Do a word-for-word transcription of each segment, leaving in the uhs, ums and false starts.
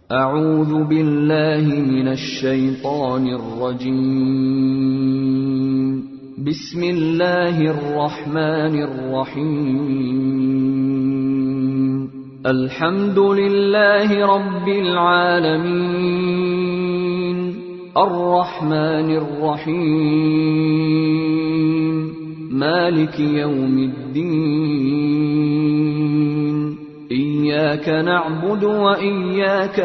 اعوذ باللہ من الشیطان الرجیم بسم اللہ الرحمن الرحیم الحمد للہ رب العالمین الرحمن الرحیم مالک یوم الدین إياك نعبد وإياك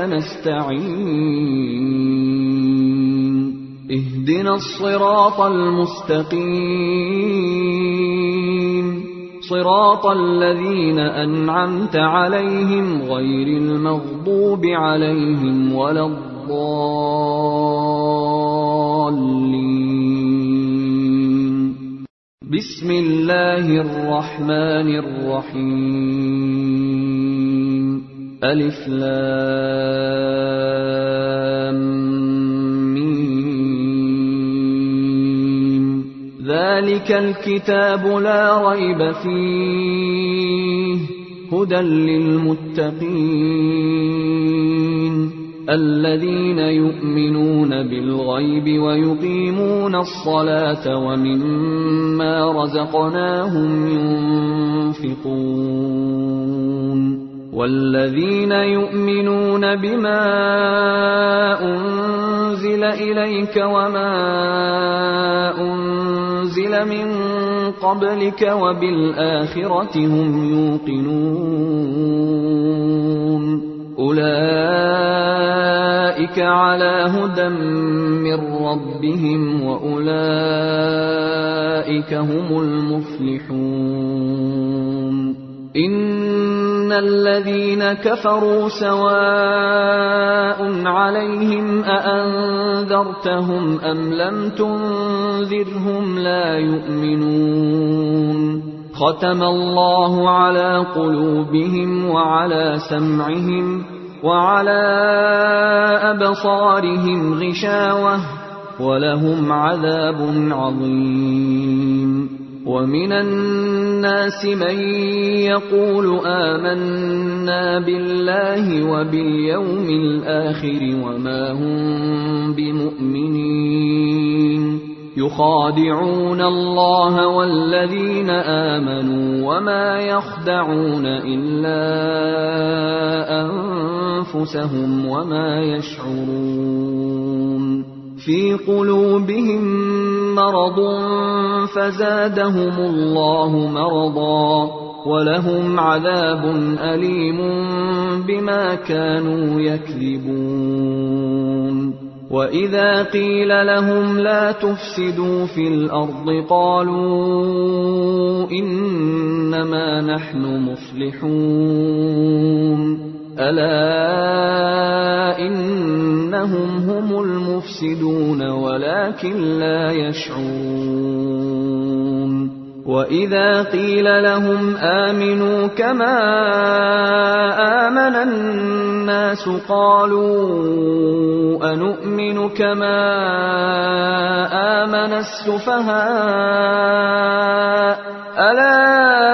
نستعين اهدنا الصراط المستقيم صراط الذين أنعمت عليهم غير المغضوب عليهم ولا الضالين بسم الله الرحمن الرحيم الف لام میم ذلك الكتاب لا ريب فيه هدى للمتقين الذين يؤمنون بالغيب ويقيمون الصلاة ومما رزقناهم ينفقون والذين يؤمنون بما أنزل إليك وما أنزل من قبلك وبالآخرة هم يوقنون أولئك على هدى من ربهم وأولئك هم المفلحون إن الذين كفروا سواء عليهم أأنذرتهم أم لم تنذرهم لا يؤمنون ختم الله على قلوبهم وعلى سمعهم وعلى أبصارهم غشاوة ولهم عذاب عظيم ومن الناس من يقول آمنا بالله وباليوم الآخر وما هم بمؤمنين يخادعون الله والذين آمنوا وما يخدعون إلا أنفسهم وما يشعرون في قلوبهم مرض فزادهم الله مرضا ولهم عذاب أليم بما كانوا يكذبون وَإِذَا قِيلَ لَهُمْ لَا تُفْسِدُوا فِي الْأَرْضِ قَالُوا إِنَّمَا نَحْنُ مُصْلِحُونَ أَلَا إِنَّهُمْ هُمُ الْمُفْسِدُونَ وَلَكِنْ لَا يَشْعُرُونَ وَإِذَا قِيلَ لَهُمْ آمِنُوا كَمَا آمَنَ النَّاسُ قَالُوا أَنُؤْمِنُ كَمَا آمَنَ السُّفَهَاءُ أَلَا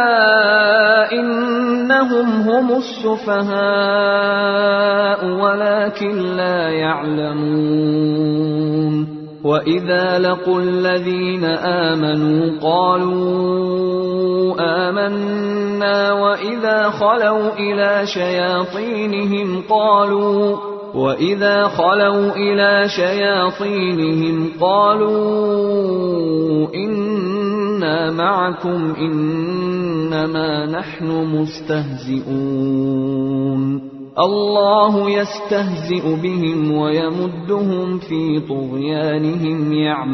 إِنَّهُمْ هُمُ السُّفَهَاءُ وَلَكِنْ لَا يَعْلَمُونَ وَإِذَا لَقُوا الَّذِينَ آمَنُوا قَالُوا آمَنَّا وَإِذَا خَلَوْا إِلَى شَيَاطِينِهِمْ قَالُوا وَإِذَا خَلَوْا إِلَى شَيَاطِينِهِمْ قَالُوا إِنَّا مَعَكُمْ إِنَّمَا نَحْنُ مُسْتَهْزِئُونَ الله يستهزئ بهم ويمدهم في طغيانهم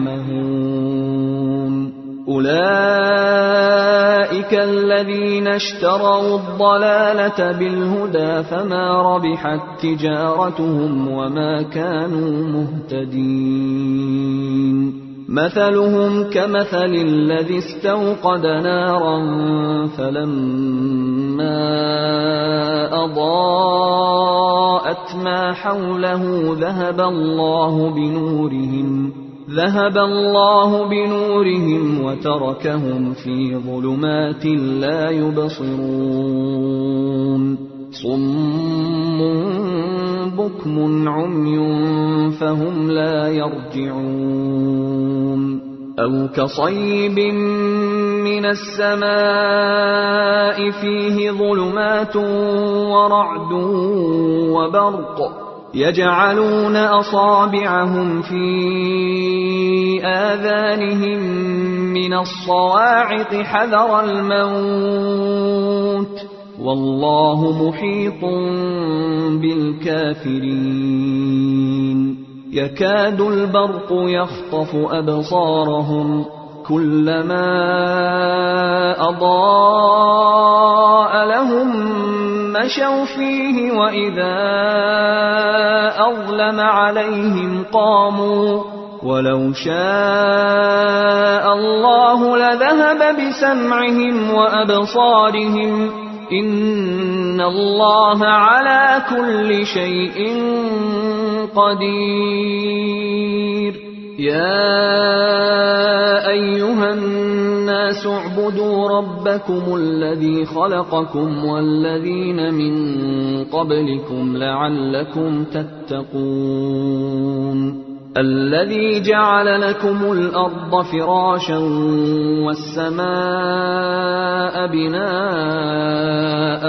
يعمهون أولئك الذين اشتروا الضلالة بالهدى فما ربحت تجارتهم وما كانوا مهتدين مثلهم كمثل الذي استوقد نارا فلما أضاءت ما حوله ذهب الله بنورهم ذهب الله بنورهم وتركهم في ظلمات لا يبصرون صم بكم عمي فهم لا يرجعون أو كصيب من السماء فيه ظلمات ورعد وبرق يجعلون أصابعهم في آذانهم من الصواعق حذر الموت والله محيط بالكافرين يكاد البرق يخطف أبصارهم كلما أضاء لهم مشوا فيه وإذا أظلم عليهم قاموا ولو شاء الله لذهب بسمعهم وأبصارهم إن الله على كل شيء قدير يا أيها الناس اعبدوا ربكم الذي خلقكم والذين من قبلكم لعلكم تتقون الذي جعل لكم الأرض فراشا والسماء بناء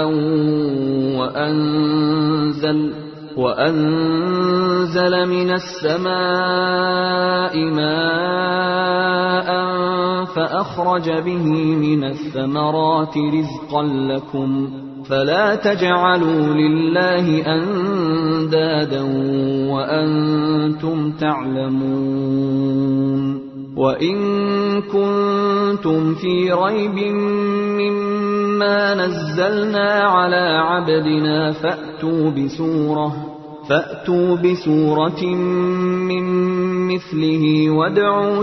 وأنزل وأنزل من السماء ماء فأخرج به من الثمرات رزقا لكم فلا تجعلوا لله أندادا وأنتم تعلمون وإن كنتم في ريب مما نزلنا على عبدنا فأتوا بسورة فأتوا بسورة من مثله وادعوا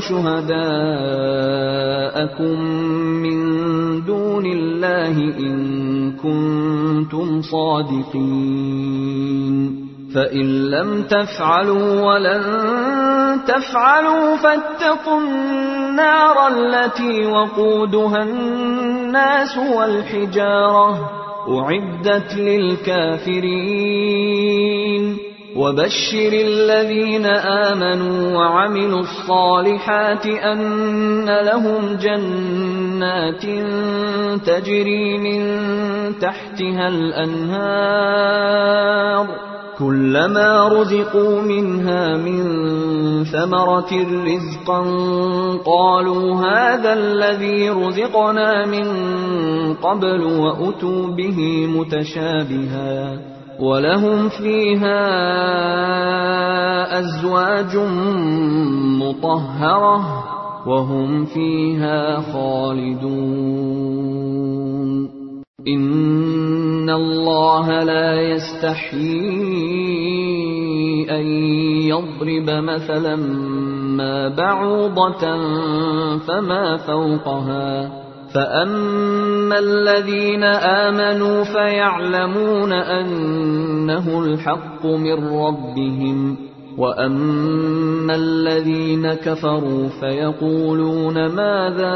شهداءكم من دون الله إن كنتم صادقين فإن لم تفعلوا ولن تفعلوا فاتقوا النار التي وقودها الناس والحجارة أعدت للكافرين وبشر الذين آمنوا وعملوا الصالحات أن لهم جنات تجري من تحتها الأنهار كلما رزقوا منها من ثمرة رزقا قالوا هذا الذي رزقنا من قبل وأتوا به متشابها ولهم فيها أزواج مطهرة وهم فيها خالدون إن الله لا يستحيي أن يضرب مثلا ما بعوضة فما فوقها فأما الذين آمنوا فيعلمون أنه الحق من ربهم وأما الذين كفروا فيقولون ماذا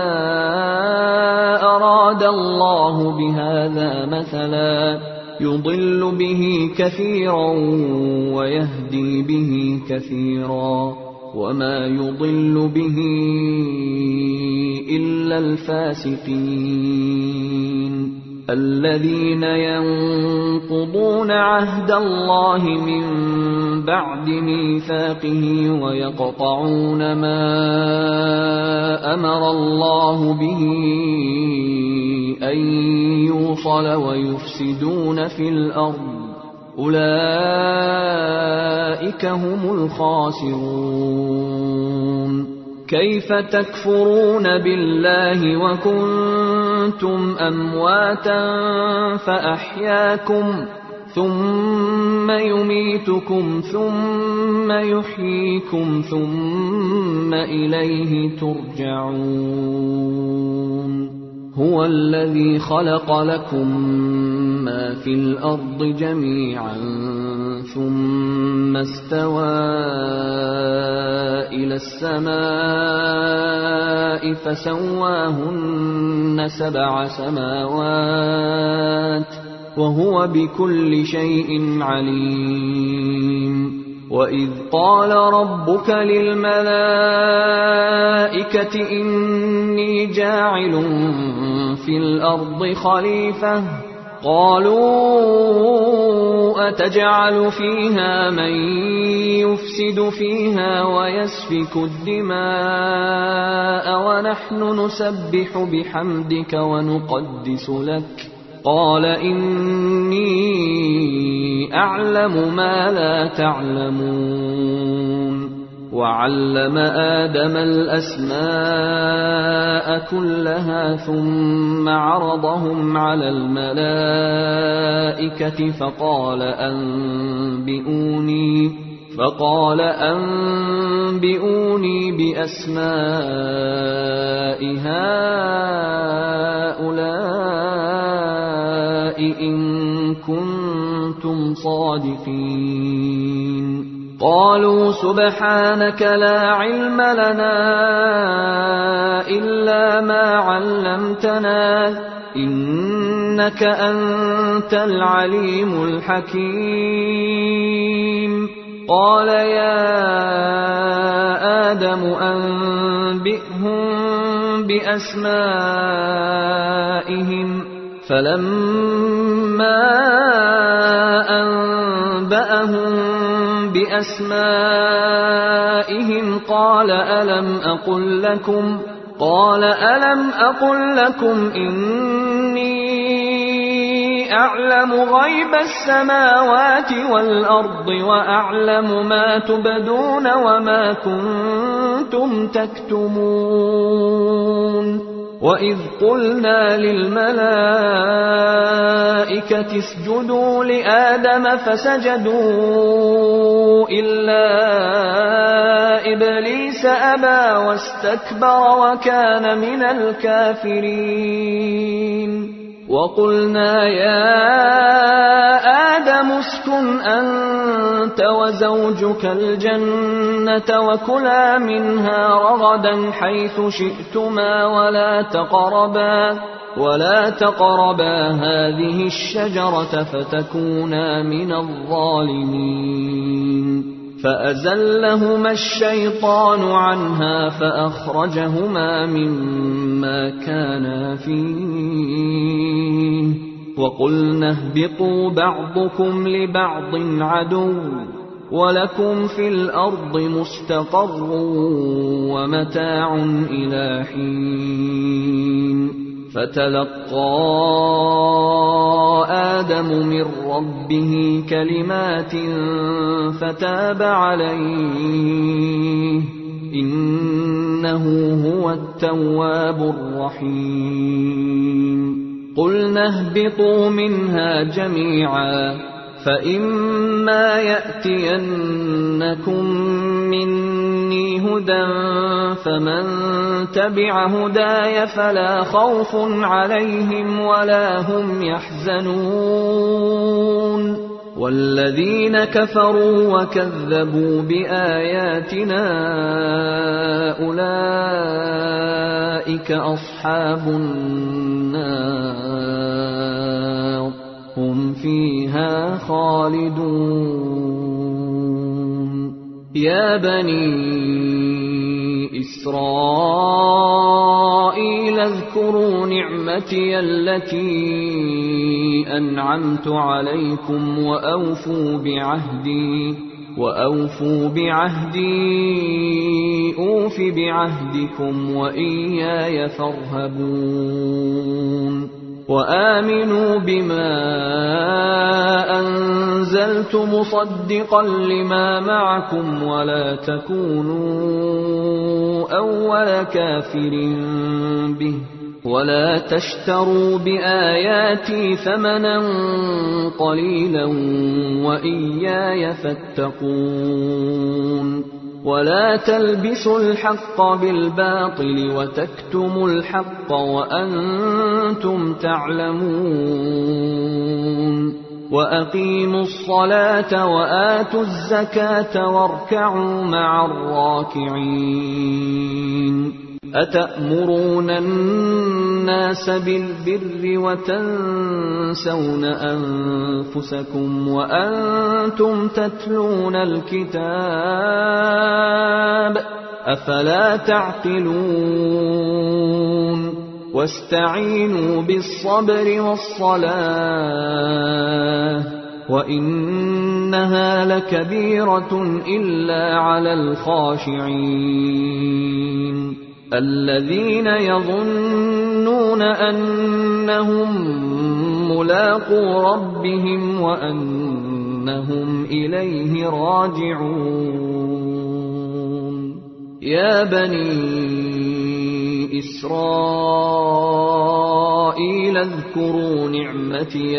أراد الله بهذا مثلا يضل به كثيرا ويهدي به كثيرا وما يضل به إلا الفاسقين الذين ينقضون عهد الله من بعد ميثاقه ويقطعون ما أمر الله به أن يوصل ويفسدون في الأرض أولئك هم الخاسرون كيف تكفرون بالله وكنتم أمواتا فأحياكم ثم يميتكم ثم يحييكم ثم إليه ترجعون هو الذي خلق لكم ما في الأرض جميعا ثم استوى إلى السماء فسواهن سبع سماوات وهو بكل شيء عليم وإذ قال ربك للملائكة إني جاعل في الأرض خليفة قالوا أتجعل فيها من يفسد فيها ويسفك الدماء ونحن نسبح بحمدك ونقدس لك قال إني أعلم ما لا تعلمون وعلم آدم الأسماء كلها ثم عرضهم على الملائكة فقال أنبئوني فقال أنبئوني بأسماء هؤلاء إن كنتم صادقين قالوا سبحانك لا علم لنا إلا ما علمتنا إنك أنت العليم الحكيم قال يا آدم أنبئهم بأسمائهم فلما أنبأهم بأسمائهم قال ألم أقل لكم قال ألم أقل لكم إني أعلم غيب السماوات والأرض وأعلم ما تبدون وما كنتم تكتمون وَإِذْ قُلْنَا لِلْمَلَائِكَةِ اسْجُدُوا لِآدَمَ فَسَجَدُوا إِلَّا إِبْلِيسَ أَبَى وَاسْتَكْبَرَ وَكَانَ مِنَ الْكَافِرِينَ وَقُلْنَا يَا آدَمُ اسْكُنْ أَنْتَ وَزَوْجُكَ الْجَنَّةَ وَكُلَا مِنْهَا رَغَدًا حَيْثُ شِئْتُمَا وَلَا تَقْرَبَا وَلَا تَقْرَبَا هَذِهِ الشَّجَرَةَ فَتَكُونَا مِنَ الظَّالِمِينَ فَأَزَلَّهُمَا الشَّيْطَانُ عَنْهَا فَأَخْرَجَهُمَا مِمَّا كَانَا فِيهِ وَقُلْنَا اهْبِطُوا بَعْضُكُمْ لِبَعْضٍ عَدُوٌّ وَلَكُمْ فِي الْأَرْضِ مُسْتَقَرٌّ وَمَتَاعٌ إِلَى حِينٍ فَتَلَقَّى آدَمُ مِنْ رَبِّهِ كَلِمَاتٍ فَتَابَ عَلَيْهِ إِنَّهُ هُوَ التَّوَّابُ الرَّحِيمُ قُلْنَا اهْبِطُوا مِنْهَا جَمِيعًا فَإِمَّا يَأْتِيَنَّكُمْ مِنِّي هُدًى فَمَنْ تَبِعَ هُدَايَ فَلَا خَوْفٌ عَلَيْهِمْ وَلَا هُمْ يَحْزَنُونَ وَالَّذِينَ كَفَرُوا وَكَذَّبُوا بِآيَاتِنَا أُولَئِكَ أَصْحَابُ النَّارِ هُمْ فِيهَا خَالِدُونَ يَا بَنِي إِسْرَائِيلَ اذْكُرُوا نِعْمَتِيَ الَّتِي أَنْعَمْتُ عَلَيْكُمْ وَأَوْفُوا بِعَهْدِي وَأَوْفُوا بِعَهْدِي أُوفِ بِعَهْدِكُمْ وَإِيَّايَ فَارْهَبُونِ وَآمِنُوا بِمَا أَنزَلْتُ مُصَدِّقًا لِمَا مَعَكُمْ وَلَا تَكُونُوا أَوَّلَ كَافِرٍ بِهِ وَلَا تَشْتَرُوا بِآيَاتِي ثَمَنًا قَلِيلًا وَإِيَّايَ فَاتَّقُونِ وَلَا تَلْبِسُوا الْحَقَّ بِالْبَاطِلِ وَتَكْتُمُوا الْحَقَّ وَأَنْتُمْ تَعْلَمُونَ وَأَقِيمُوا الصَّلَاةَ وَآتُوا الزَّكَاةَ وَارْكَعُوا مَعَ الرَّاكِعِينَ أتأمرون الناس بالبر وتنسون أنفسكم وأنتم تتلون الكتاب أفلا تعقلون واستعينوا بالصبر والصلاة وإنها لكبيرة إلا على الخاشعين الذين يظنون أنهم ملاقو ربهم وأنهم إليه راجعون يا بني إسرائيل اذكروا نعمتي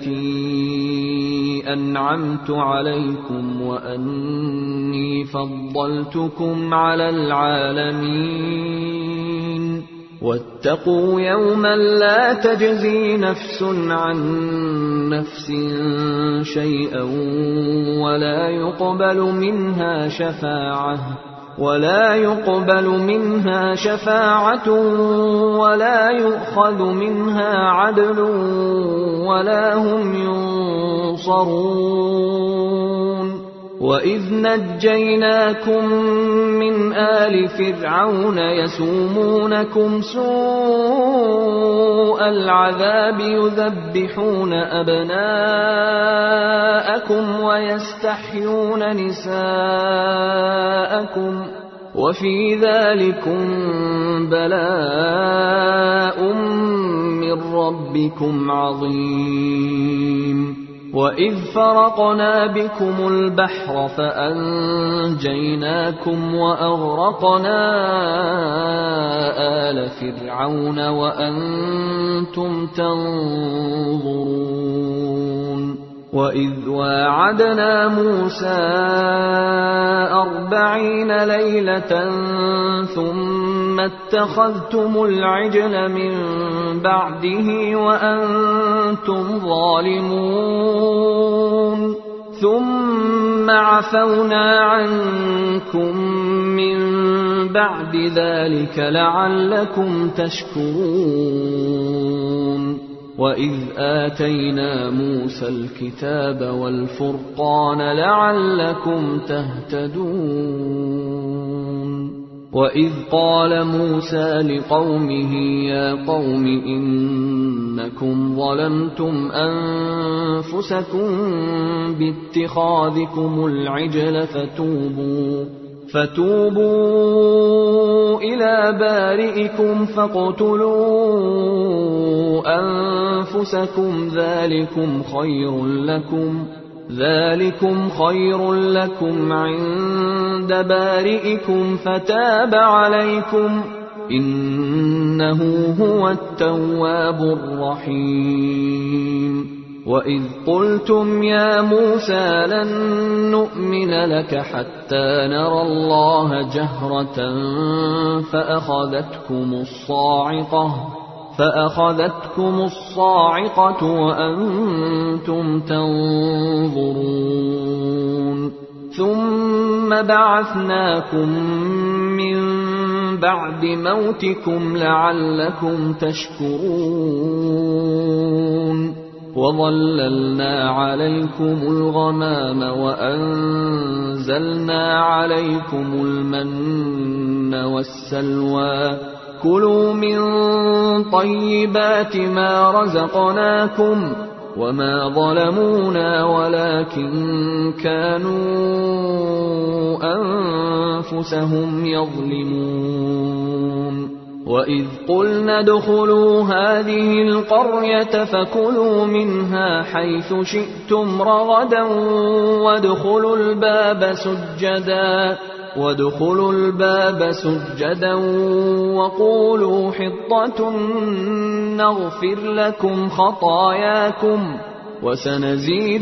التي أنعمت عليكم وأني فضلتكم على العالمين واتقوا يوما لا تجزي نفس عن نفس شيئا ولا يقبل منها شفاعة ولا يقبل منها شفاعة ولا يؤخذ منها عدل ولا هم ينصرون وإذ نجيناكم من آل فرعون يسومونكم سوء العذاب يذبحون أبناءكم ويستحيون نساءكم وفي ذلكم بلاء من ربكم عظيم وَإِذْ فَرَقْنَا بِكُمُ الْبَحْرَ فَأَنْجَيْنَاكُمْ وَأَغْرَقْنَا آلَ فِرْعَوْنَ وَأَنْتُمْ تَنْظُرُونَ وَإِذْ وَاعَدْنَا مُوسَى أَرْبَعِينَ لَيْلَةً ثُمَّ اتَّخَذْتُمُ الْعِجْلَ مِنْ بَعْدِهِ وَأَنْتُمْ ظَالِمُونَ ثُمَّ عَفَوْنَا عَنْكُمْ مِنْ بَعْدِ ذَلِكَ لَعَلَّكُمْ تَشْكُرُونَ وَإِذْ آتَيْنَا مُوسَى الْكِتَابَ وَالْفُرْقَانَ لَعَلَّكُمْ تَهْتَدُونَ وَإِذْ قَالَ مُوسَى لِقَوْمِهِ يَا قَوْمِ إِنَّكُمْ ظَلَمْتُمْ أَنفُسَكُمْ بِاتِّخَاذِكُمُ الْعِجْلَ فَتُوبُوا فَتُوبُوا إِلَى بَارِئِكُمْ فَاقْتُلُوا أَنفُسَكُمْ ذَلِكُمْ خَيْرٌ لَكُمْ ذَلِكُمْ خَيْرٌ لَكُمْ عِندَ بَارِئِكُمْ فَتَابَ عَلَيْكُمْ إِنَّهُ هُوَ التَّوَّابُ الرَّحِيمُ وَإِذْ قُلْتُمْ يَا مُوسَى لَن نُّؤْمِنَ لَكَ حَتَّى نَرَى اللَّهَ جَهْرَةً فَأَخَذَتْكُمُ الصَّاعِقَةُ فَأَخَذَتْكُمُ الصَّاعِقَةُ وَأَنْتُمْ تَنْظُرُونَ ثُمَّ بَعَثْنَاكُمْ مِنْ بَعْدِ مَوْتِكُمْ لَعَلَّكُمْ تَشْكُرُونَ وَظَلَّلْنَا عَلَيْكُمُ الْغَمَامَ وَأَنزَلْنَا عَلَيْكُمُ الْمَنَّ وَالسَّلْوَىٰ كُلُوا مِن طَيِّبَاتِ مَا رَزَقْنَاكُمْ وَمَا ظَلَمُونَا وَلَكِن كَانُوا أَنفُسَهُمْ يَظْلِمُونَ وَإِذْ قُلْنَا ادْخُلُوا هَٰذِهِ الْقَرْيَةَ فَكُلُوا مِنْهَا حَيْثُ شِئْتُمْ رَغَدًا وَادْخُلُوا الْبَابَ سُجَّدًا وَادْخُلُوا الْبَابَ سُجَّدًا وَقُولُوا حِطَّةٌ نَّغْفِرْ لَكُمْ خَطَايَاكُمْ وَسَنَزِيدُ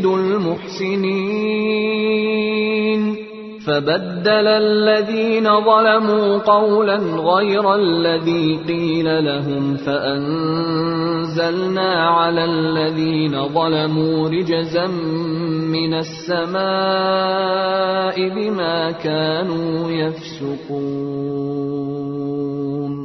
الْمُحْسِنِينَ فَبَدَّلَ الَّذِينَ ظَلَمُوا قَوْلًا غَيْرَ الَّذِي قِيلَ لَهُمْ فَأَنزَلْنَا عَلَى الَّذِينَ ظَلَمُوا رِجْزًا مِّنَ السَّمَاءِ بِمَا كَانُوا يَفْسُقُونَ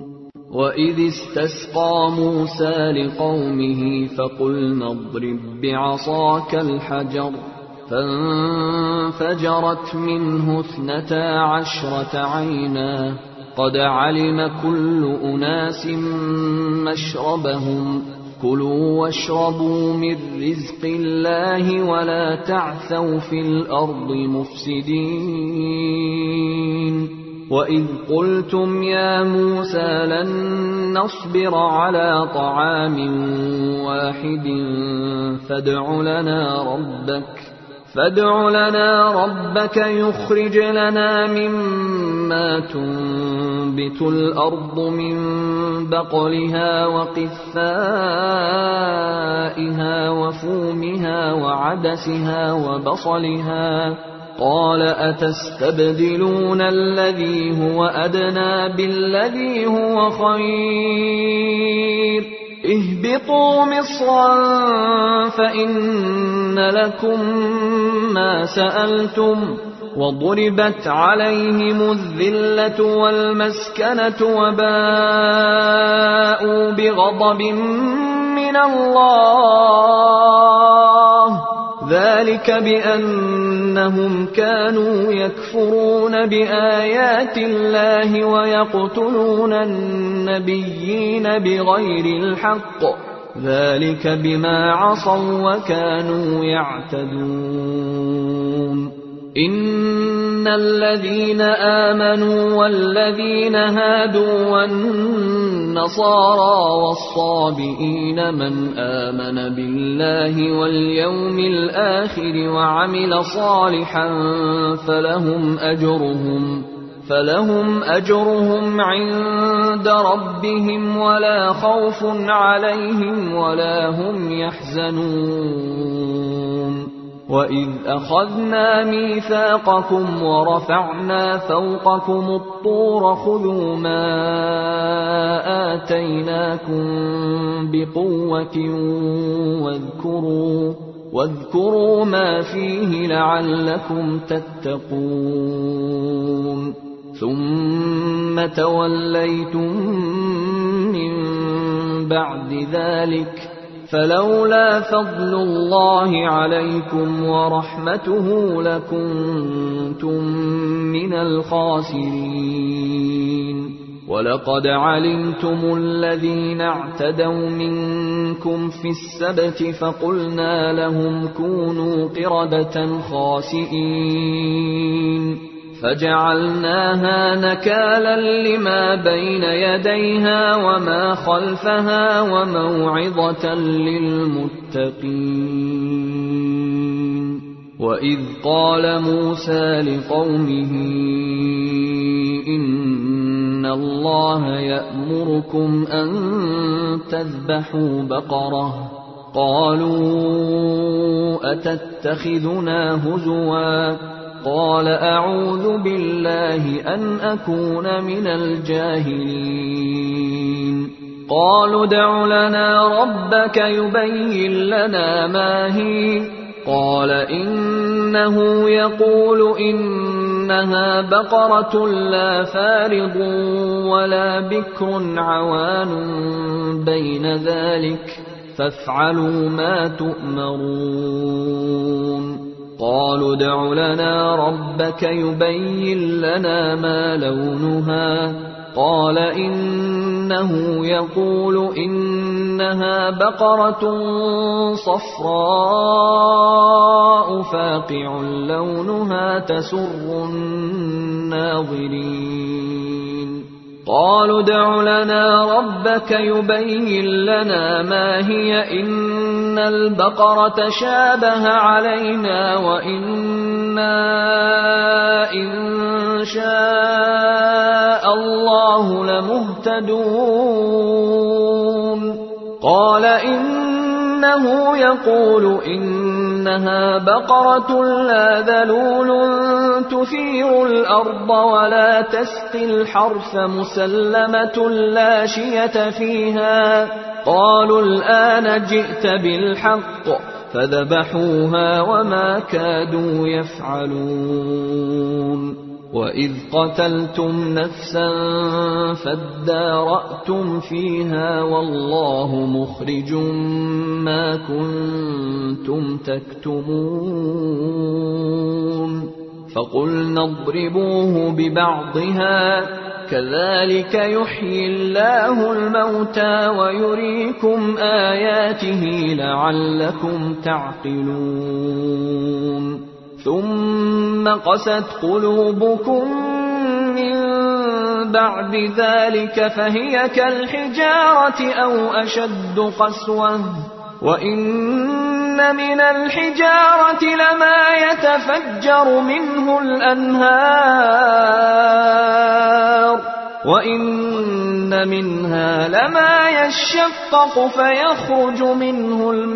وَإِذِ اسْتَسْقَى مُوسَى لِقَوْمِهِ فَقُلْنَا اضْرِب بِّعَصَاكَ الْحَجَرَ فَانفَجَرَتْ مِنْهُ اثْنَتَا عَشْرَةَ عَيْنًا قَدْ عَلِمَ كُلُّ أُنَاسٍ مَّشْرَبَهُمْ كُلُوا وَاشْرَبُوا مِن رِّزْقِ اللَّهِ وَلَا تَعْثَوْا فِي الْأَرْضِ مُفْسِدِينَ وَإِذْ قُلْتُمْ يَا مُوسَى لَن نَّصْبِرَ عَلَىٰ طَعَامٍ وَاحِدٍ فَادْعُ لَنَا رَبَّكَ فَادْعُ لَنَا رَبَّكَ يُخْرِجْ لَنَا مِمَّا تُنبِتُ الْأَرْضُ مِن بَقْلِهَا وَقِثَّائِهَا وَفُومِهَا وَعَدَسِهَا وَبَصَلِهَا قَالَ أَتَسْتَبْدِلُونَ الَّذِي هُوَ أَدْنَىٰ بِالَّذِي هُوَ خَيْرٌ اهْبِطُوا مِصْرًا فَإِنَّ لَكُم مَّا سَأَلْتُمْ وَضُرِبَتْ عَلَيْهِمُ الذِّلَّةُ وَالْمَسْكَنَةُ وَبَاءُوا بِغَضَبٍ مِّنَ اللَّهِ ذَلِكَ بِأَنَّهُمْ كَانُوا يَكْفُرُونَ بِآيَاتِ اللَّهِ وَيَقْتُلُونَ النَّبِيِّينَ بِغَيْرِ الْحَقِّ ذَلِكَ بِمَا عَصَوا وَكَانُوا يَعْتَدُونَ إِنَّ الَّذِينَ آمَنُوا وَالَّذِينَ هَادُوا وَالنَّصَارَىٰ وَالصَّابِئِينَ مَنْ آمَنَ بِاللَّهِ وَالْيَوْمِ الْآخِرِ وَعَمِلَ صَالِحًا فَلَهُمْ أَجْرُهُمْ فَلَهُمْ أَجْرُهُمْ عِندَ رَبِّهِمْ وَلَا خَوْفٌ عَلَيْهِمْ وَلَا هُمْ يَحْزَنُونَ وَإِذْ أَخَذْنَا مِيثَاقَكُمْ وَرَفَعْنَا فَوْقَكُمُ الطُّورَ خُذُوا مَا آتَيْنَاكُمْ بِقُوَّةٍ وَاذْكُرُوا وَاذْكُرُوا مَا فِيهِ لَعَلَّكُمْ تَتَّقُونَ ثُمَّ تَوَلَّيْتُم مِّن بَعْدِ ذَلِكَ فَلَوْلَا فَضْلُ اللَّهِ عَلَيْكُمْ وَرَحْمَتُهُ لَكُنتُم مِّنَ الْخَاسِرِينَ وَلَقَدْ عَلِمْتُمُ الَّذِينَ اعْتَدَوْا مِنكُمْ فِي السَّبْتِ فَقُلْنَا لَهُمْ كُونُوا قِرَدَةً خَاسِئِينَ فَجَعَلْنَاهَا نَكَالًا لِمَا بَيْنَ يَدَيْهَا وَمَا خَلْفَهَا وَمَوْعِظَةً لِلْمُتَّقِينَ وَإِذْ قَالَ مُوسَى لِقَوْمِهِ إِنَّ اللَّهَ يَأْمُرُكُمْ أَن تَذْبَحُوا بَقَرَةً قَالُوا أَتَتَّخِذُنَا هُزُوًا قَالَ أَعُوذُ بِاللَّهِ أَنْ أَكُونَ مِنَ الْجَاهِلِينَ قَالُوا ادْعُ لَنَا رَبَّكَ يُبَيِّن لَّنَا مَا هِيَ قَالَ إِنَّهُ يَقُولُ إِنَّهَا بَقَرَةٌ لَّا فَارِضٌ وَلَا بِكْرٌ عَوَانٌ بَيْنَ ذَلِكَ فَافْعَلُوا مَا تُؤْمَرُونَ قَالُوا ادْعُ لَنَا رَبَّكَ يُبَيِّن لَّنَا مَا لَوْنُهَا قَالَ إِنَّهُ يَقُولُ إِنَّهَا بَقَرَةٌ صَفْرَاءُ فَاقِعٌ لَّوْنُهَا تَسُرُّ النَّاظِرِينَ قَالُوا ادْعُ لَنَا رَبَّكَ يُبَيِّن لَّنَا مَا هِيَ إِنَّ الْبَقَرَةَ شَابَهَ عَلَيْنَا وَإِنَّا إِن شَاءَ اللَّهُ لَمُهْتَدُونَ قَالَ إِنَّهُ يَقُولُ إِنَّهَا بَقَرَةٌ لَّا ذَلُولٌ تُثِيرُ الْأَرْضَ وَلَا تَسْقِي الْحَرْثَ مُسَلَّمَةٌ لَّا شِيَةَ فِيهَا قَالُوا الْآنَ جِئْتَ بِالْحَقِّ فَذَبَحُوهَا وَمَا كَادُوا يَفْعَلُونَ وَإِذْ قَتَلْتُمْ نَفْسًا فَادَّارَأْتُمْ فِيهَا وَاللَّهُ مُخْرِجٌ مَا كُنتُمْ تَكْتُمُونَ فَقُلْنَا اضْرِبُوهُ بِبَعْضِهَا كَذَلِكَ يُحْيِي اللَّهُ الْمَوْتَى وَيُرِيكُمْ آيَاتِهِ لَعَلَّكُمْ تَعْقِلُونَ ثُمَّ قَسَتْ قُلُوبُكُمْ مِنْ بَعْدِ ذَلِكَ فَهِيَ كَالْحِجَارَةِ أَوْ أَشَدُّ قَسْوَةً وَإِنَّ مِنَ الْحِجَارَةِ لَمَا يَتَفَجَّرُ مِنْهُ الْأَنْهَارُ وَإِنَّ مِنْهَا لَمَا يَشَّقَّقُ فَيَخْرُجُ مِنْهُ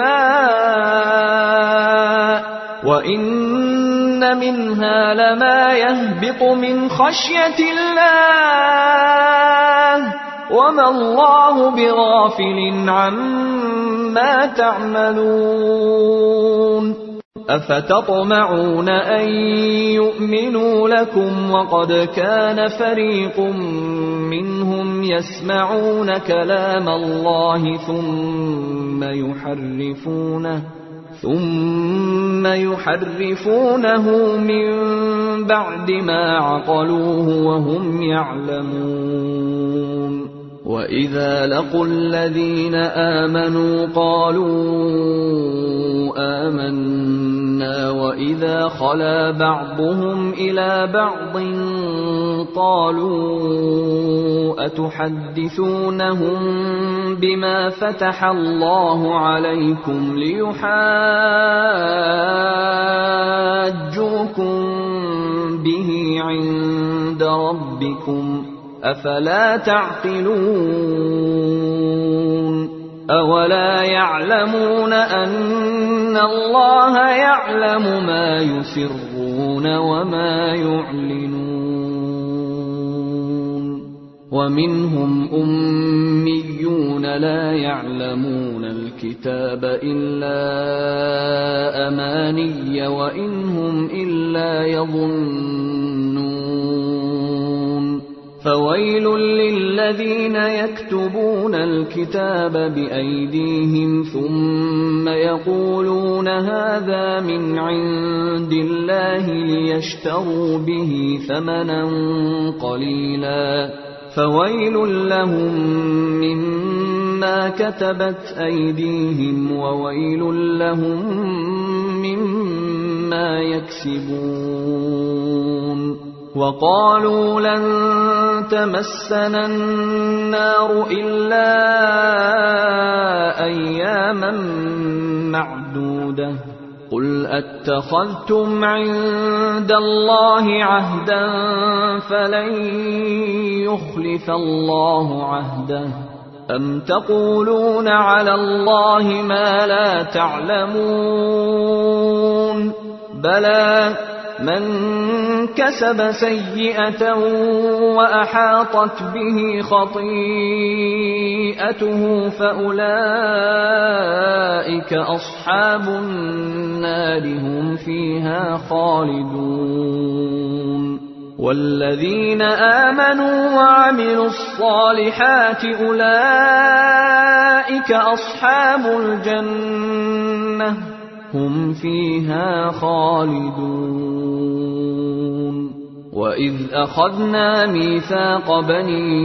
الْمَاءُ وَإِنَّ مِنْهَا لَمَا يَهْبِطُ مِنْ خَشْيَةِ اللَّهِ وَمَا اللَّهُ بِغَافِلٍ عَمَّا تَعْمَلُونَ أَفَتَطْمَعُونَ أَنْ يُؤْمِنُوا لَكُمْ وَقَدْ كَانَ فَرِيقٌ مِّنْهُمْ يَسْمَعُونَ كَلَامَ اللَّهِ ثُمَّ يُحَرِّفُونَهُ ثُمَّ يُحَرِّفُونَهُ مِنْ بَعْدِ مَا عَقَلُوهُ وَهُمْ يَعْلَمُونَ وَإِذَا لَقُوا الَّذِينَ آمَنُوا قَالُوا آمَنَّا وَإِذَا خَلَا بَعْضُهُمْ إِلَى بَعْضٍ قَالُوا أَتُحَدِّثُونَهُم بِمَا فَتَحَ اللَّهُ عَلَيْكُمْ لِيُحَاجُّوكُم بِهِ عِندَ رَبِّكُمْ أَفَلَا تَعْقِلُونَ أَوَلَا يَعْلَمُونَ أَنَّ اللَّهَ يَعْلَمُ مَا يُسِرُّونَ وَمَا يُعْلِنُونَ وَمِنْهُمْ أُمِّيُّونَ لَا يَعْلَمُونَ الْكِتَابَ إِلَّا أَمَانِيَّ وَإِنْ هُمْ إِلَّا يَظُنُّونَ فَوَيْلٌ لِّلَّذِينَ يَكْتُبُونَ الْكِتَابَ بِأَيْدِيهِمْ ثُمَّ يَقُولُونَ هَذَا مِنْ عِندِ اللَّهِ لِيَشْتَرُوا بِهِ ثَمَنًا قَلِيلًا فَوَيْلٌ لَّهُم مِّمَّا كَتَبَتْ أَيْدِيهِمْ وَوَيْلٌ لَّهُم مِّمَّا يَكْسِبُونَ وَقَالُوا لَن تَمَسَّنَا النَّارُ إِلَّا أَيَّامًا مَّعْدُودَةً قُلْ أَتَّخَذْتُمْ عِندَ اللَّهِ عَهْدًا فَلَن يُخْلِفَ اللَّهُ عَهْدَهُ أَمْ تَقُولُونَ عَلَى اللَّهِ مَا لَا تَعْلَمُونَ بَلَى مَنْ كَسَبَ سَيِّئَةً وَأَحَاطَتْ بِهِ خَطِيئَتُهُ فَأُولَئِكَ أَصْحَابُ النَّارِ هُمْ فِيهَا خَالِدُونَ وَالَّذِينَ آمَنُوا وَعَمِلُوا الصَّالِحَاتِ أُولَئِكَ أَصْحَابُ الْجَنَّةِ هُمْ فِيهَا خَالِدُونَ وَإِذْ أَخَذْنَا مِيثَاقَ بَنِي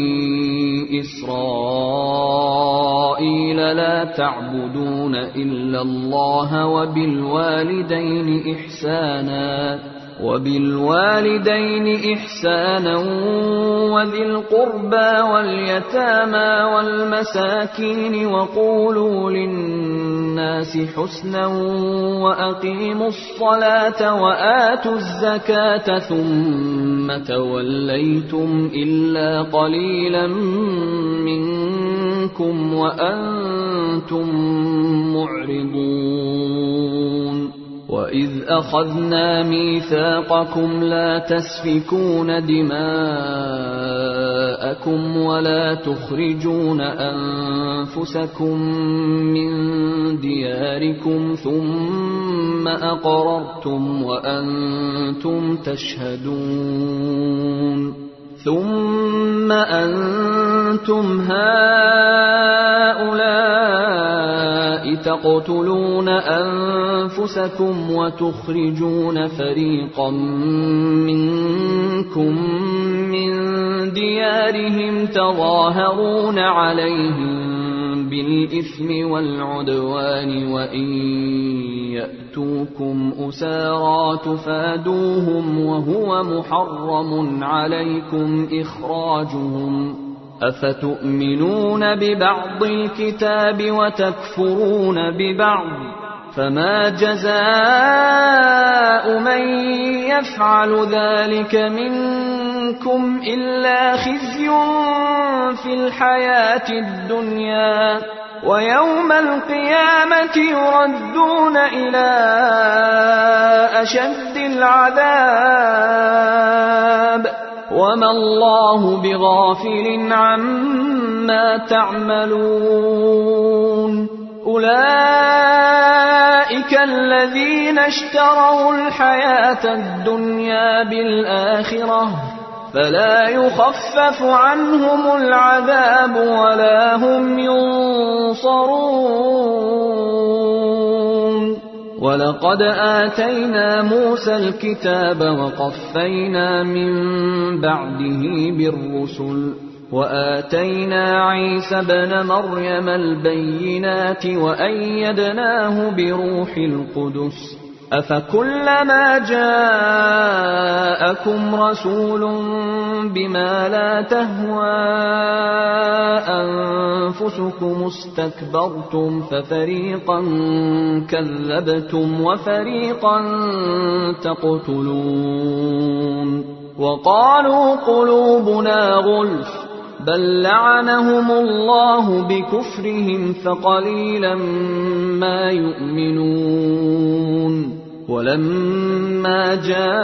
إِسْرَائِيلَ لَا تَعْبُدُونَ إِلَّا اللَّهَ وَبِالْوَالِدَيْنِ إِحْسَانًا وَبِالْوَالِدَيْنِ إِحْسَانًا وَذِي الْقُرْبَى وَالْيَتَامَى وَالْمَسَاكِينِ وَقُولُوا لِلنَّاسِ حُسْنًا وَأَقِيمُوا الصَّلَاةَ وَآتُوا الزَّكَاةَ ثُمَّ تَوَلَّيْتُمْ إِلَّا قَلِيلًا مِّنكُمْ وَأَنتُم مُّعْرِضُونَ وَإِذْ أَخَذْنَا مِيثَاقَكُمْ لَا تَسْفِكُونَ دِمَاءَكُمْ نساءكم ولا تخرجون أنفسكم من دياركم ثم أقررتم وأنتم تشهدون ثم أنتم هؤلاء تقتلون أنفسكم وتخرجون فريقا منكم من ديارهم تظاهرون عليهم بالإثم والعدوان وإن يأتوكم أسارى تفادوهم وهو محرم عليكم إخراجهم أفتؤمنون ببعض الكتاب وتكفرون ببعض فما جزاء من يفعل ذلك منكم إلا خزي في الحياة الدنيا ويوم القيامة يردون إلى أشد العذاب وما الله بغافل عما تعملون أولئك الذين اشتروا الحياة الدنيا بالآخرة فلا يخفف عنهم العذاب ولا هم ينصرون ولقد آتينا موسى الكتاب وقفينا من بعده بالرسل وآتينا عيسى ابن مريم البينات وأيدناه بروح القدس أفكلما جاءكم رسول بما لا تهوى أنفسكم استكبرتم ففريقا كذبتم وفريقا تقتلون وقالوا قلوبنا غلف بل لعنهم الله بكفرهم فقليلا ما يؤمنون ولما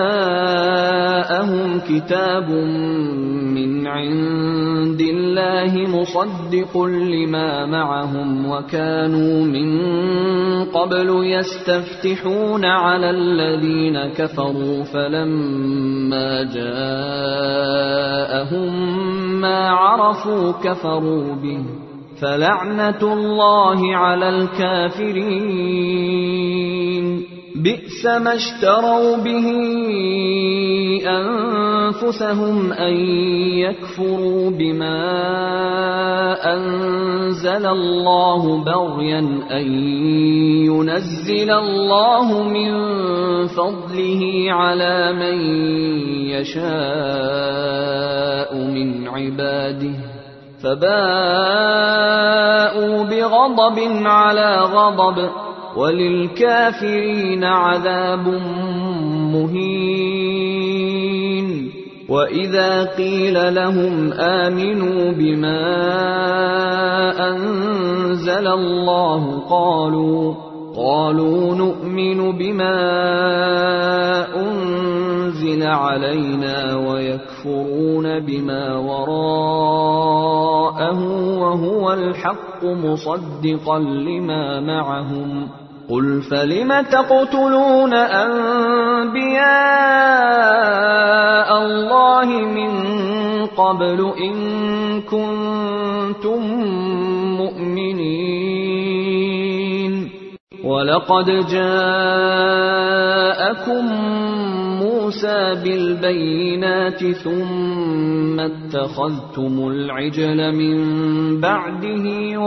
جاءهم كتاب من عند الله مصدق لما معهم وكانوا من قبل يستفتحون على الذين كفروا فلما جاءهم ما عرفوا كفروا به فلعنة الله على الكافرين بئس ما اشتروا به أنفسهم أن يكفروا بما أنزل الله بغيا أن ينزل الله من فضله على من يشاء من عباده فباءوا بغضب على غضب وللكافرين عذاب مهين وإذا قيل لهم آمنوا بما أنزل الله قالوا قالوا نؤمن بما أنزل علينا ويكفرون بما وراءه وهو الحق مصدقا لما معهم قل فلم تقتلون أنبياء الله من قبل إن كنتم مؤمنين ولقد جاءكم موسى بالبينات ثم اتخذتم العجل من بعده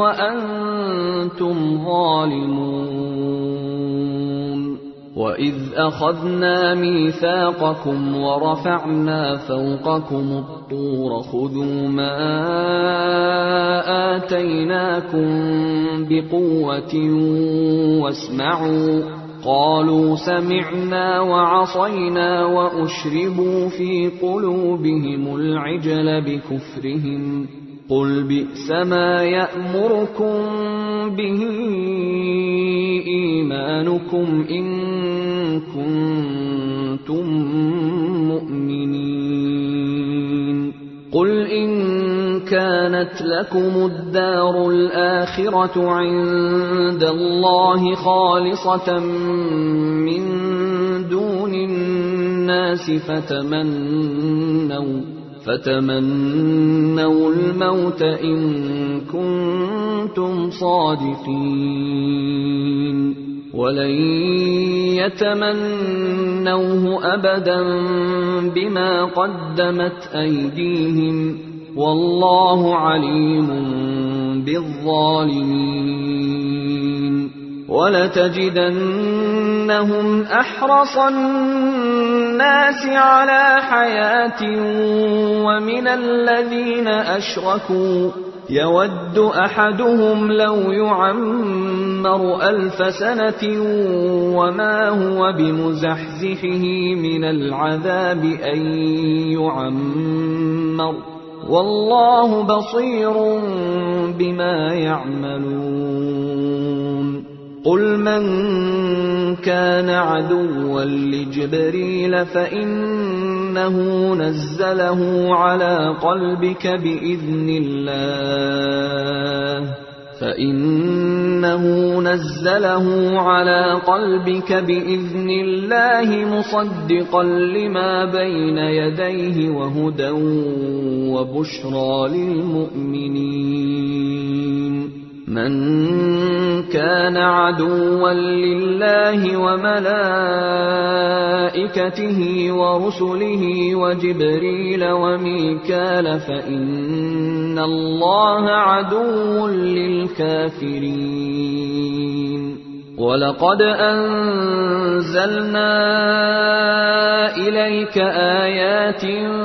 وأنتم ظالمون وإذ أخذنا ميثاقكم ورفعنا فوقكم الطور خذوا ما آتيناكم بقوة واسمعوا قالوا سمعنا وعصينا وأشربوا في قلوبهم العجل بكفرهم قل بئس ما يأمركم به إيمانكم إن كنتم مؤمنين قل إن كانت لكم الدار الآخرة عند الله خالصة من دون الناس فتمنوا فتمنوا الموت إن كنتم صادقين ولن يتمنوه أبدا بما قدمت أيديهم والله عليم بالظالمين ولتجدنهم أحرص الناس على حياة ومن الذين أشركوا يود أحدهم لو يعمر ألف سنة وما هو بمزحزحه من العذاب أن يعمر والله بصير بما يعملون قل من كان عدوا لجبريل فإنه نزله على قلبك بإذن الله فإنه نزله على قلبك بإذن الله مصدقا لما بين يديه وهدى وبشرى للمؤمنين من كان عدوا لله وملائكته ورسله وجبريل وميكال فإن الله عدو للكافرين ولقد أنزلنا إليك آيات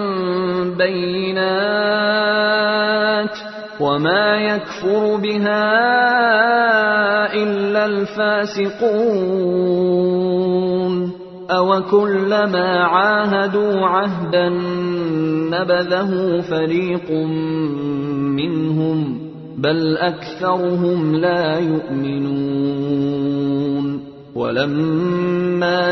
بينات وما يكفر بها إلا الفاسقون أوكلما عاهدوا عهدا نبذه فريق منهم بل أكثرهم لا يؤمنون ولما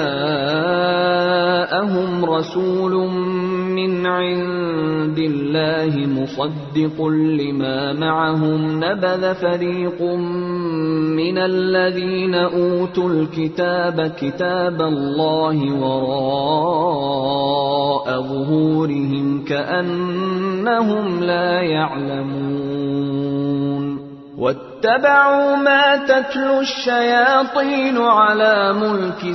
جاءهم رسول من عند الله مصدق لما معهم نبذ فريق من الذين أوتوا الكتاب كتاب الله وراء ظهورهم كأنهم لا يعلمون واتبعوا ما تتلو الشياطين على ملك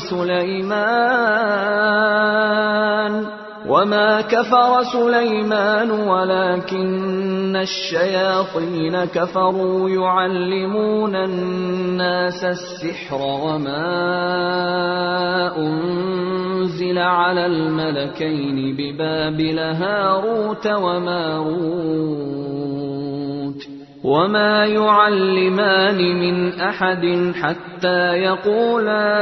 سليمان وما كفر سليمان ولكن الشياطين كفروا يعلمون الناس السحر وما أنزل على الملكين ببابل هاروت وماروت وما يعلمان من أحد حتى يقولا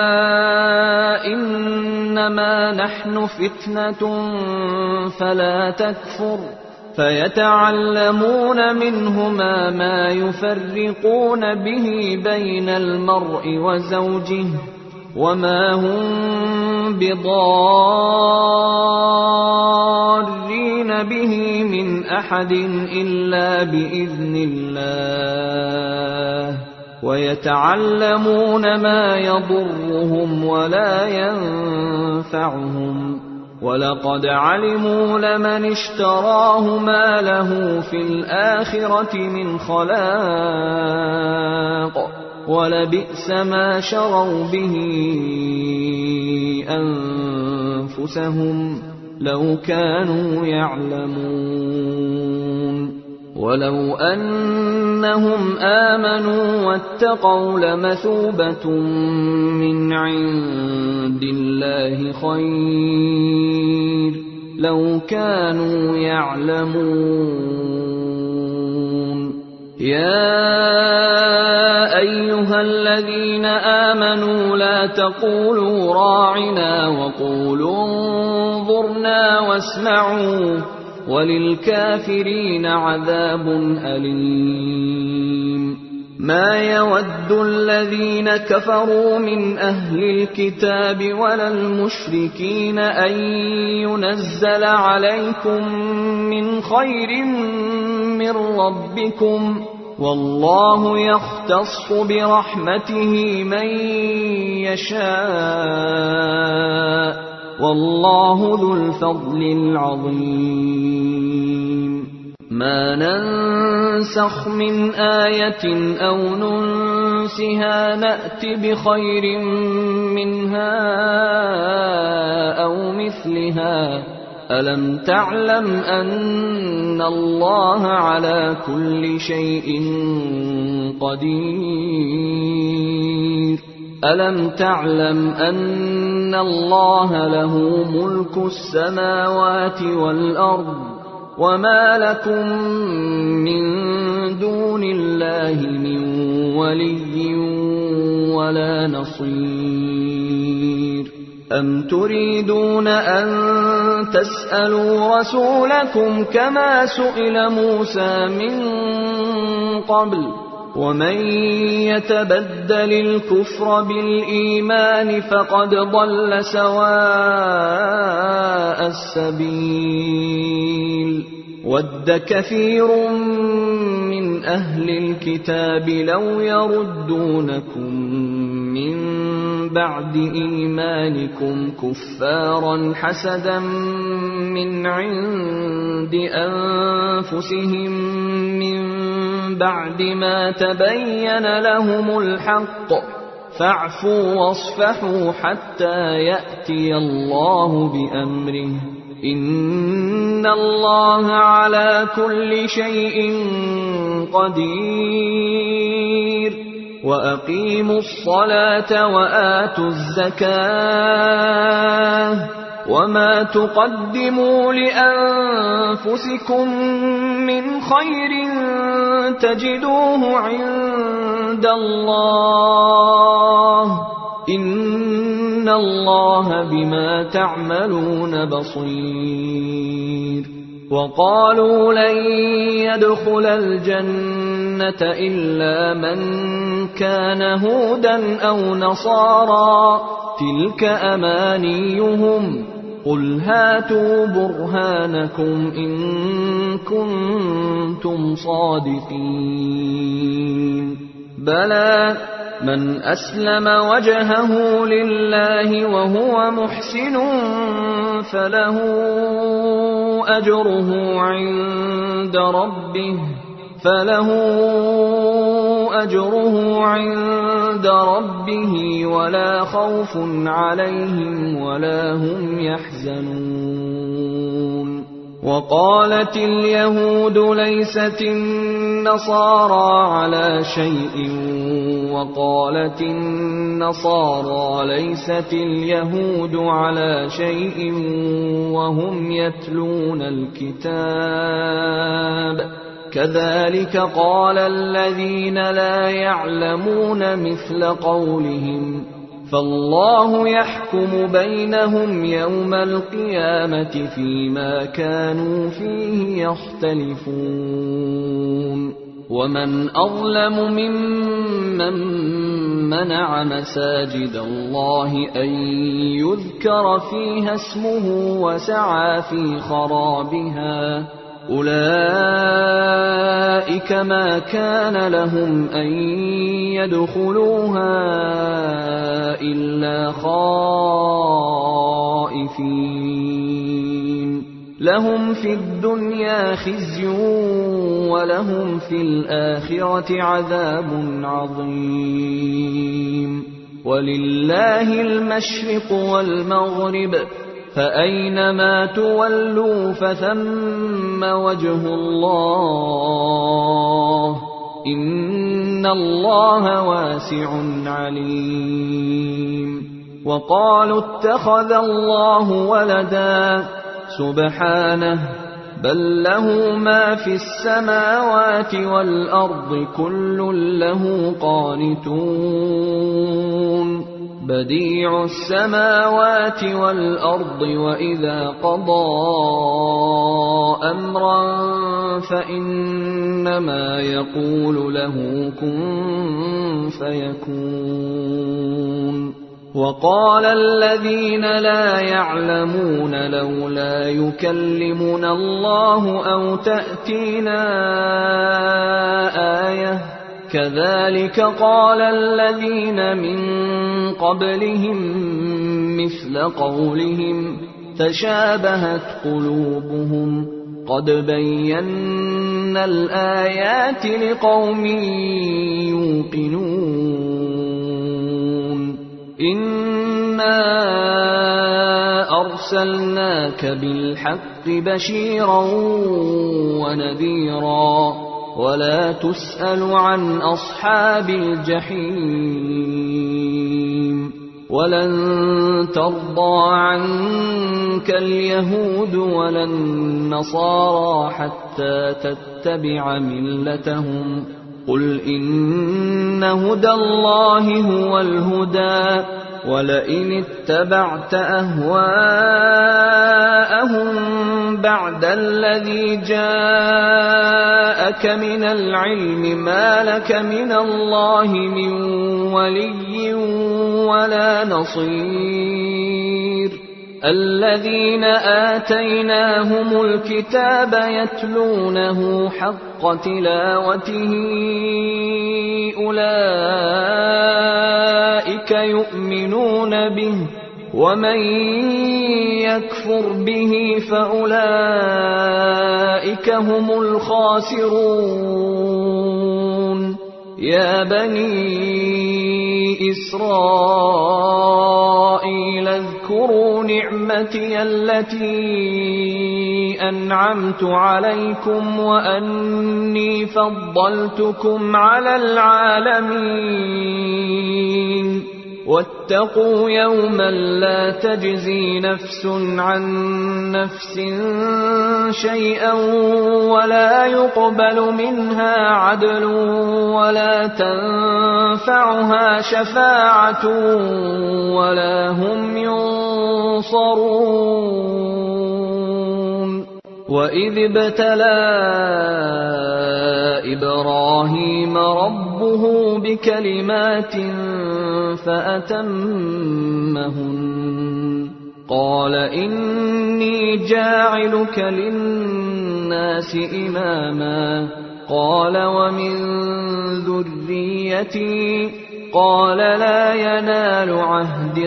إنما نحن فتنة فلا تكفر فيتعلمون منهما ما يفرقون به بين المرء وزوجه وما هم بضارين به من أحد إلا بإذن الله ويتعلمون ما يضرهم ولا ينفعهم ولقد علموا لمن اشتراه ما له في الآخرة من خلاق ولبئس ما شروا به أنفسهم لو كانوا يعلمون ولو أنهم آمنوا واتقوا لمثوبة من عند الله خير لو كانوا يعلمون يا أيها الذين آمنوا لا تقولوا راعنا وقولوا انظرنا واسمعوا وللكافرين عذاب أليم ما يود الذين كفروا من أهل الكتاب ولا المشركين أن ينزل عليكم من خير من ربكم والله يختص برحمته من يشاء والله ذو الفضل العظيم ما ننسخ من آية أو ننسها نأت بخير منها أو مثلها ألم تعلم أن الله على كل شيء قدير ألم تعلم أن الله له ملك السماوات والأرض وما لكم من دون الله من ولي ولا نصير أم تريدون أن تسألوا رسولكم كما سئل موسى من قبل ومن يتبدل الكفر بالإيمان فقد ضل سواء السبيل ود كثير من أهل الكتاب لو يردونكم من بعد إيمانكم كفارا حسدا من عند أنفسهم من بعد ما تبين لهم الحق فاعفوا واصفحوا حتى يأتي الله بأمره إن الله على كل شيء قدير وأقيموا الصلاة وآتوا الزكاة وما تقدموا لأنفسكم من خير تجدوه عند الله إن الله بما تعملون بصير وقالوا لن يدخل الجنة إلا من كان هودا أو نصارى تلك أمانيهم قل هاتوا برهانكم إن كنتم صادقين بلى من أسلم وجهه لله وهو محسن فله أجره عند ربه فله أجره عند ربه ولا خوف عليهم ولا هم يحزنون وقالت اليهود ليست النصارى على شيء وقالت النصارى ليست اليهود على شيء وهم يتلون الكتاب كذلك قال الذين لا يعلمون مثل قولهم فالله يحكم بينهم يوم القيامة فيما كانوا فيه يختلفون ومن أظلم ممن منع مساجد الله أن يذكر فيها اسمه وسعى في خرابها أولئك ما كان لهم أن يدخلوها إلا خائفين لهم في الدنيا خزي ولهم في الآخرة عذاب عظيم ولله المشرق والمغرب فأينما تولوا فثم وجه الله إن الله واسع عليم وقالوا اتخذ الله ولدا سبحانه بل له ما في السماوات والأرض كل له قانتون بديع السماوات والأرض وإذا قضى أمرا فإنما يقول له كن فيكون. وقال الذين لا يعلمون لولا يكلمنا الله أو تأتينا آية كذلك قال الذين من قبلهم مثل قولهم تشابهت قلوبهم قد بينا الآيات لقوم يوقنون. إنا أرسلناك بالحق بشيرا ونذيرا ولا تسأل عن أصحاب الجحيم. ولن ترضى عنك اليهود ولا النصارى حتى تتبع ملتهم قل إن هدى الله هو الهدى ولئن اتبعت أهواءهم بعد الذي جاءك من العلم ما لك من الله من ولي ولا نصير. الذين آتيناهم الكتاب يتلونه حق تلاوته أولئك يؤمنون به ومن يكفر به فأولئك هم الخاسرون. يا بني إسرائيل اذكروا نعمتي التي أنعمت عليكم وأني فضلتكم على العالمين. واتقوا يوما لا تجزي نفس عن نفس شيئا ولا يقبل منها عدل ولا تنفعها شفاعة ولا هم ينصرون. وإذ ابتلى إبراهيم ربه بكلمات فأتمهن قال إني جاعلك للناس إماما قال ومن ذريتي قال لا ينال عهد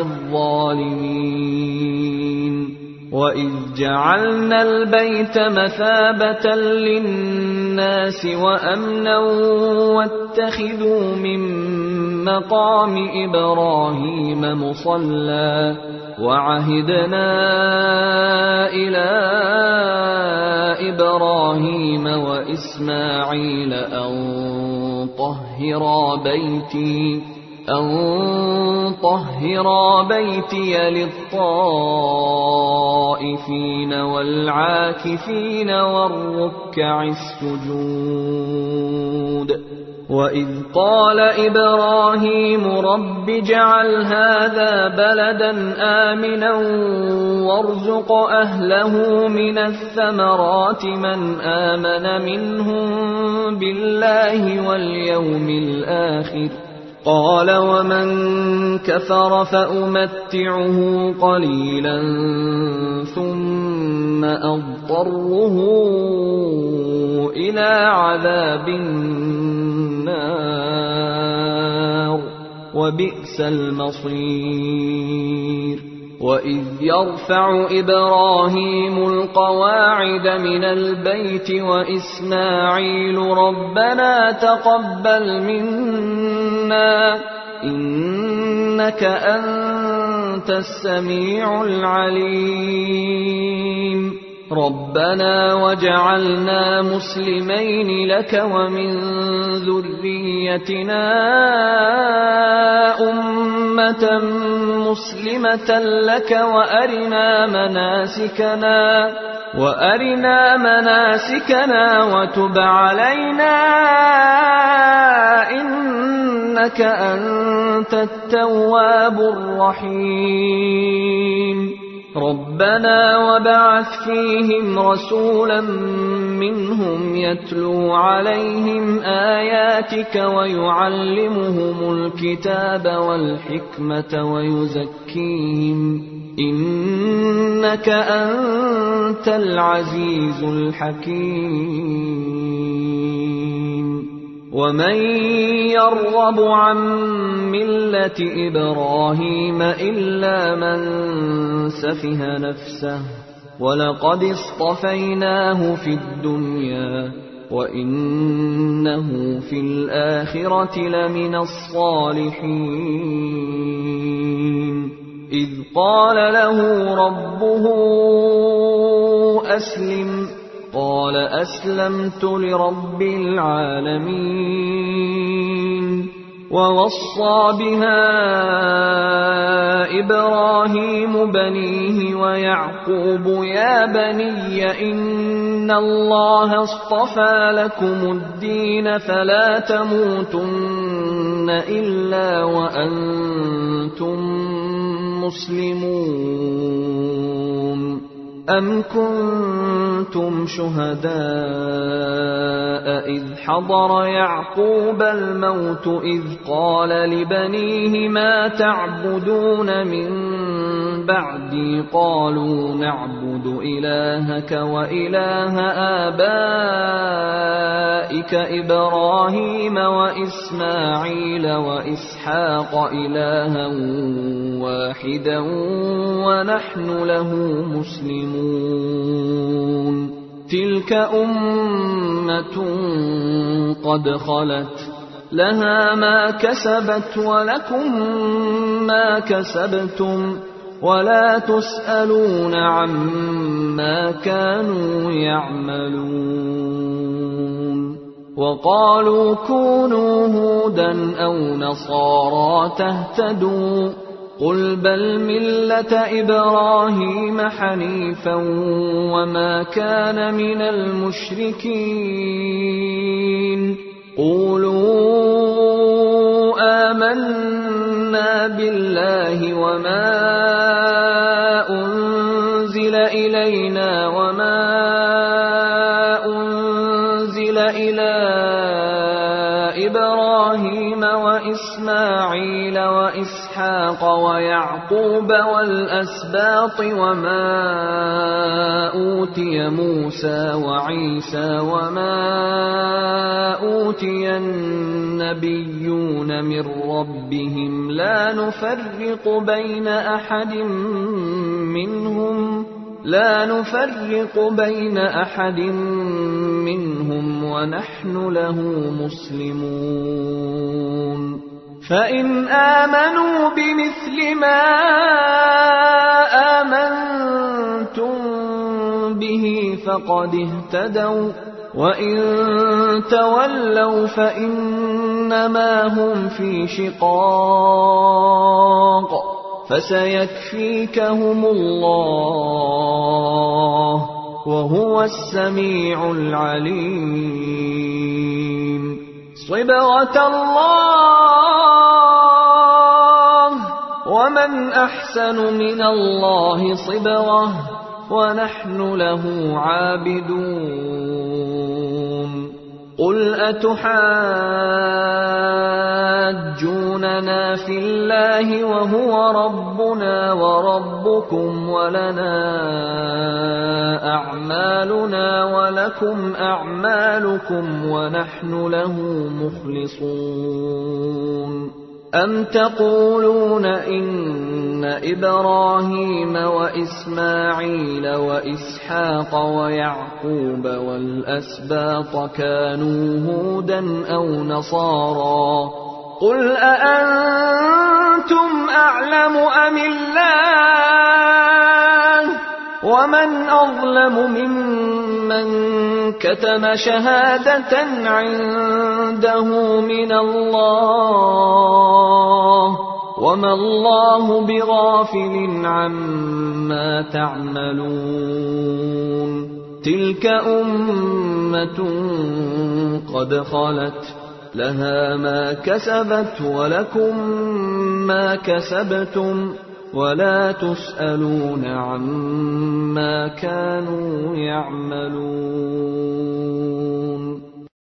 الظالمين. وإذ جعلنا البيت مثابة للناس وأمنا واتخذوا من مقام إبراهيم مصلى وعهدنا إلى إبراهيم وإسماعيل أن طهرا بيتي أن طهرا بيتي للطائفين والعاكفين والركع السجود. وإذ قال إبراهيم رب اجعل هذا بلدا آمنا وارزق أهله من الثمرات من آمن منهم بالله واليوم الآخر قال ومن كفر فأمتعه قليلا ثم أضطره إلى عذاب النار وبئس المصير. وإذ يرفع إبراهيم القواعد من البيت وإسماعيل ربنا تقبل منا إنك أنت السميع العليم. ربنا وجعلنا مسلمين لك ومن ذريتنا أمة مسلمة لك وأرنا مناسكنا وأرنا مناسكنا وتب علينا إنك إنك أنت التواب الرحيم ربنا وابعث فيهم رسولا منهم يتلو عليهم آياتك ويعلمهم الكتاب والحكمة ويزكيهم إنك أنت العزيز الحكيم ومن يرغب عن ملة إبراهيم إلا من سفه نفسه ولقد اصطفيناه في الدنيا وإنه في الآخرة لمن الصالحين إذ قال له ربه أسلم قال أسلمت لرب العالمين ووصى بها إبراهيم بنيه ويعقوب يا بني إن الله اصطفى لكم الدين فلا تموتن إلا وأنتم مسلمون أم كنتم شهداء إذ حضر يعقوب الموت إذ قال لبنيه ما تعبدون من بعدي قالوا نعبد إلهك وإله آبائك إبراهيم وإسماعيل وإسحاق إلها واحدا ونحن له مسلمون تلك أمة قد خلت لها ما كسبت ولكم ما كسبتم ولا تسألون عما كانوا يعملون وقالوا كونوا هودا أو نصارى تهتدوا قل بل ملة إبراهيم حنيفا وما كان من المشركين قولوا آمنا بالله وما أنزل إلينا وما أنزل إلى إبراهيم وإسماعيل وإسحاق ويعقوب والأسباط وما أوتي موسى وعيسى وما أوتي النبيون من ربهم لا نفرق بين أحد منهم لا نفرق بين أحد منهم ونحن له مسلمون فإن آمنوا بمثل ما آمنتم به فقد اهتدوا وإن تولوا فإنما هم في شقاق فسيكفيكهم الله وهو السميع العليم صبغة الله ومن أحسن من الله صبغة ونحن له عابدون قل أتحاجوننا في الله وهو ربنا وربكم ولنا أعمالنا ولكم أعمالكم ونحن له مخلصون أم تقولون إن إبراهيم وإسماعيل وإسحاق ويعقوب والأسباط كانوا هودا أو نصارى قل أأنتم أعلم أم الله ومن أظلم ممن كتم شهادة عنده من الله وما الله بغافل عما تعملون تلك أمة قد خلت لها ما كسبت ولكم ما كسبتم ولا تسألون عما كانوا يعملون.